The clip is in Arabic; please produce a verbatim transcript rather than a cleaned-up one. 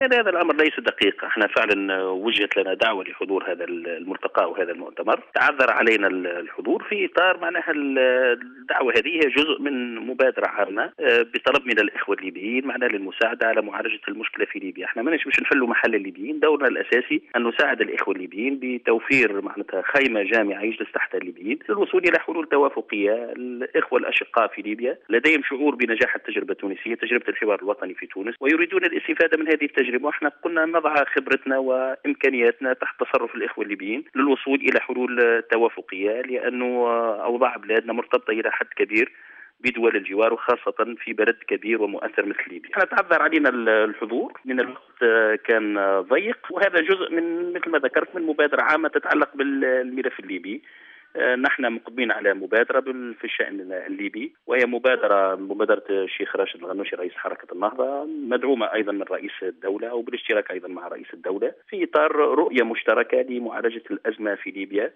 يعني هذا الأمر ليس دقيق. احنا فعلا وجهت لنا دعوة لحضور هذا الملتقى وهذا المؤتمر، تعذر علينا الحضور في إطار معناها الدعوة هذه هي جزء من مبادرة عامة بطلب من الإخوة الليبيين معناها للمساعدة على معالجة المشكلة في ليبيا. احنا ما باش نحلوا محل الليبيين، دورنا الأساسي أن نساعد الإخوة الليبيين بتوفير معناتها خيمة جامعة يجلس تحتها الليبيين للوصول إلى حلول توافقية. الإخوة الأشقاء في ليبيا لديهم شعور بنجاح التجربة التونسية، تجربة الحوار الوطني في تونس، ويريدون الاستفادة من هذه التجربة، واحنا قلنا نضع خبرتنا وإمكانياتنا تحت تصرف الإخوة الليبيين للوصول إلى حلول توافقية، لأنه أوضاع بلادنا مرتبطة إلى حد كبير بدول الجوار وخاصة في بلد كبير ومؤثر مثل ليبيا. احنا تعذر علينا الحضور من الوقت كان ضيق، وهذا جزء من مثل ما ذكرت من مبادرة عامة تتعلق بالملف الليبي. نحن مقدمين على مبادرة في الشأن الليبي، وهي مبادرة مبادرة الشيخ راشد الغنوشي رئيس حركة النهضة، مدعومة أيضا من رئيس الدولة وبالاشتراك أيضا مع رئيس الدولة في إطار رؤية مشتركة لمعالجة الأزمة في ليبيا